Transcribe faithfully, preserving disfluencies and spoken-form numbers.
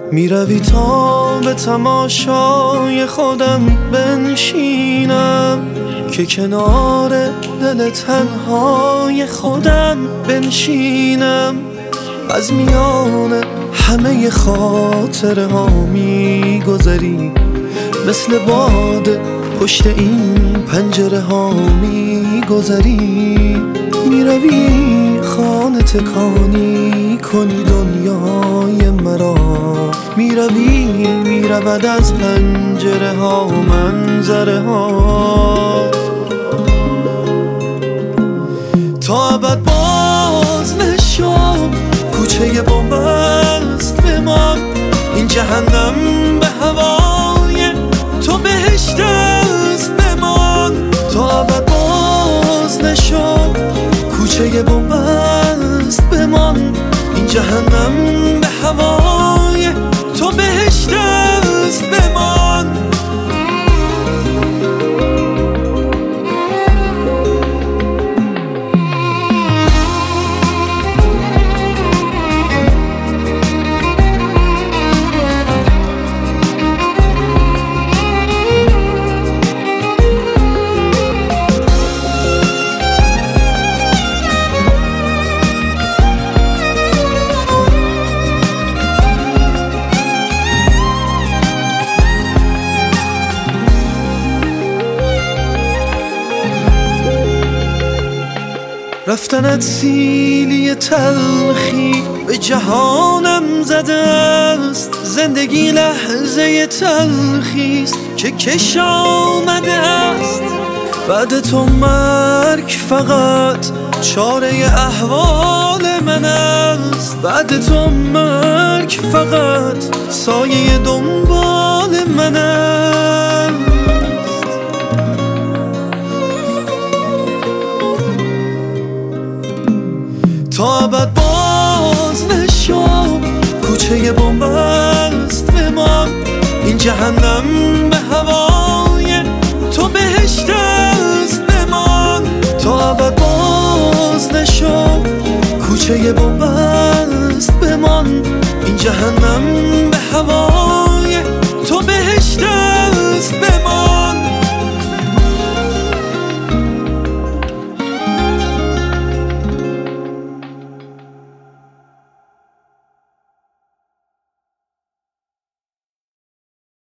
میروی تا به تماشای خودم بنشینم، که کنار دل تنهای خودم بنشینم. از میان همه خاطره ها میگذری، مثل باد پشت این پنجره ها میگذری. میروی خانه تکانی کنی دنیای مرا، میروی میرود از پنجره ها منظره ها. تا ابد باز نشم، کوچه بنبست بمان. این جهنم به هوای تو بهشت است بمان. تا ابد باز نشم، کوچه بنبست بمان. این جهنم به هوای تو بهشت است بمان. رفتنت سیلی تلخی به جهانم زده است. زندگی لحظه تلخیست که کش آمده است. بعد تو مرگ فقط چاره احوال من است. بعد تو مرگ فقط سایه دنبال من است. تا ابد باز نشم، کوچه بنبست بمان. این جهنم به هوای تو بهشت است بمان. تا ابد باز نشم، کوچه بنبست بمان. این جهنم به هوای